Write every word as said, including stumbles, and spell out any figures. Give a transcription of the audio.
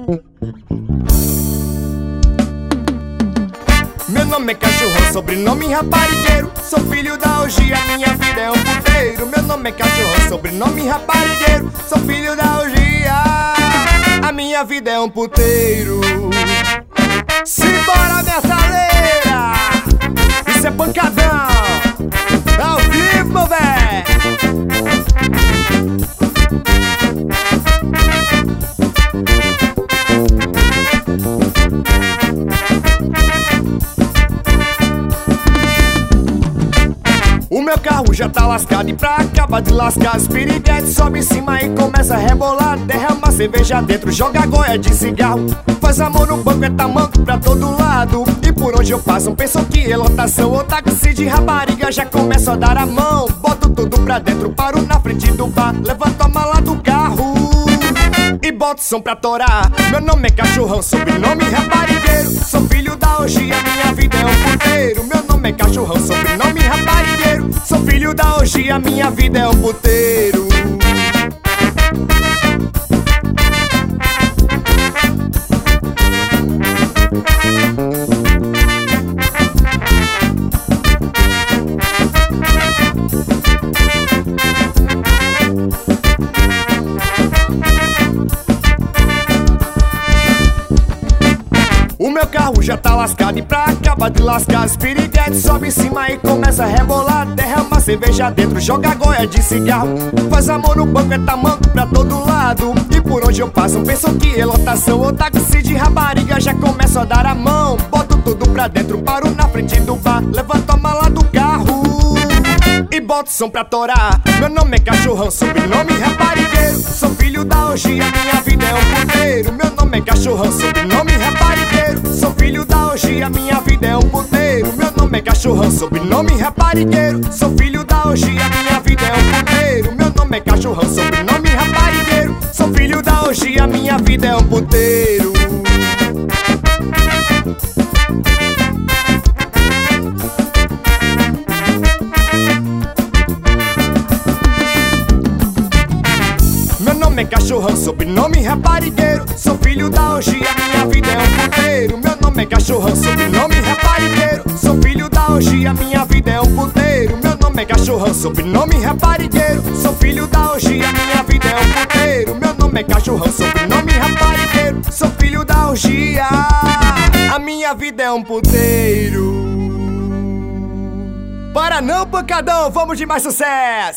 Meu nome é cachorrão, sobrenome raparigueiro. Sou filho da orgia, minha vida é um puteiro. Meu nome é cachorrão, sobrenome raparigueiro. Sou filho da orgia, a minha vida é um puteiro. Simbora, metaleira! Isso é pancadão! Ao vivo, meu véi! O meu carro já tá lascado e pra acabar de lascar os piriguetes, sobe em cima e começa a rebolar. Derrama cerveja dentro, joga goia de cigarro. Faz amor no banco, é tamanco pra todo lado. E por onde eu passo, pensam que é lotação ou táxi de rapariga. Já começo a dar a mão, boto tudo pra dentro, paro na frente do bar, levanto a mala do carro e boto som pra torar. Meu nome é cachorrão, sobrenome raparigueiro. Sou filho da orgia, minha vida é um puteiro. Meu nome é cachorrão, sobrenome raparigueiro. Sou filho da orgia, minha vida é um puteiro. O meu carro já tá lascado e pra acabar de lascar os piriguetes, sobe em cima e começa a rebolar. Derrama cerveja dentro, joga goia de cigarro. Faz amor no banco, é tamanco pra todo lado. E por onde eu passo, pensam que é lotação ou táxi de rapariga. Já começo a dar a mão, boto tudo pra dentro, paro na frente do bar, levanto a mala do carro e boto som pra torar. Meu nome é cachorrão, sobrenome raparigueiro. Sou filho da orgia, minha vida é um puteiro. Meu nome é cachorrão, sobrenome raparigueiro. Sou filho da orgia, minha vida é um puteiro. Meu nome é cachorrão, sobrenome raparigueiro. Sou filho da orgia, minha vida é um puteiro. Meu nome é cachorrão, sobrenome raparigueiro. Sou filho da orgia, minha vida é um puteiro. Meu nome é cachorrão, sobrenome raparigueiro. Sou filho da orgia, minha vida é um puteiro. Meu nome é cachorrão, sobrenome raparigueiro. Sou filho da orgia, minha vida é um puteiro. Meu nome é cachorrão, sobrenome raparigueiro. Sou filho da orgia, minha vida é um puteiro. Meu nome é cachorrão, sobrenome raparigueiro. Sou filho da orgia, a minha vida é um puteiro. Para não, pancadão, vamos de mais sucesso!